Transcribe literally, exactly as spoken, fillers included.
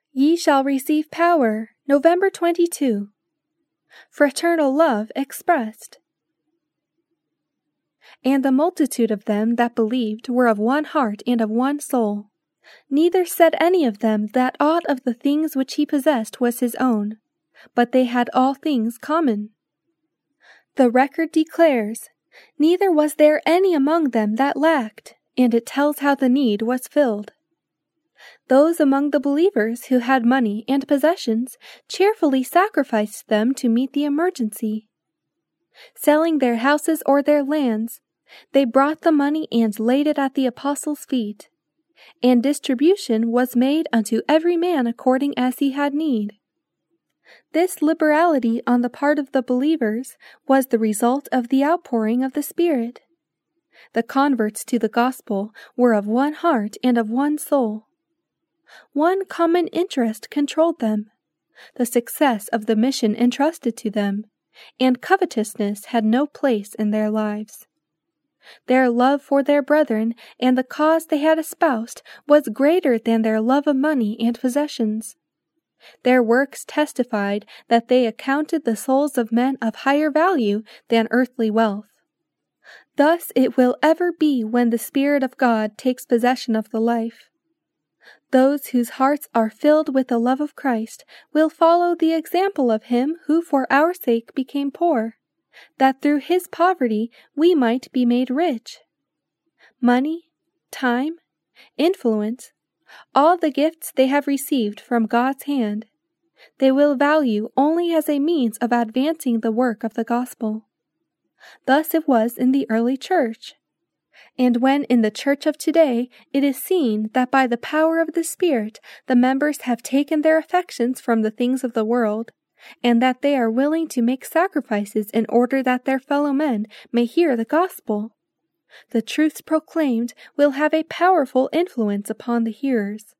Ye shall receive power, November twenty-second. Fraternal love expressed. And the multitude of them that believed were of one heart and of one soul. Neither said any of them that aught of the things which he possessed was his own, but they had all things common. The record declares, neither was there any among them that lacked, and it tells how the need was filled. Those among the believers who had money and possessions cheerfully sacrificed them to meet the emergency. Selling their houses or their lands, they brought the money and laid it at the apostles' feet, and distribution was made unto every man according as he had need. This liberality on the part of the believers was the result of the outpouring of the Spirit. The converts to the gospel were of one heart and of one soul. One common interest controlled them, the success of the mission entrusted to them, and covetousness had no place in their lives. Their love for their brethren and the cause they had espoused was greater than their love of money and possessions. Their works testified that they accounted the souls of men of higher value than earthly wealth. Thus it will ever be when the Spirit of God takes possession of the life. Those whose hearts are filled with the love of Christ will follow the example of him who for our sake became poor, that through his poverty we might be made rich. Money, time, influence, all the gifts they have received from God's hand, they will value only as a means of advancing the work of the gospel. Thus it was in the early church. And when in the church of today it is seen that by the power of the Spirit the members have taken their affections from the things of the world, and that they are willing to make sacrifices in order that their fellow men may hear the gospel, the truths proclaimed will have a powerful influence upon the hearers.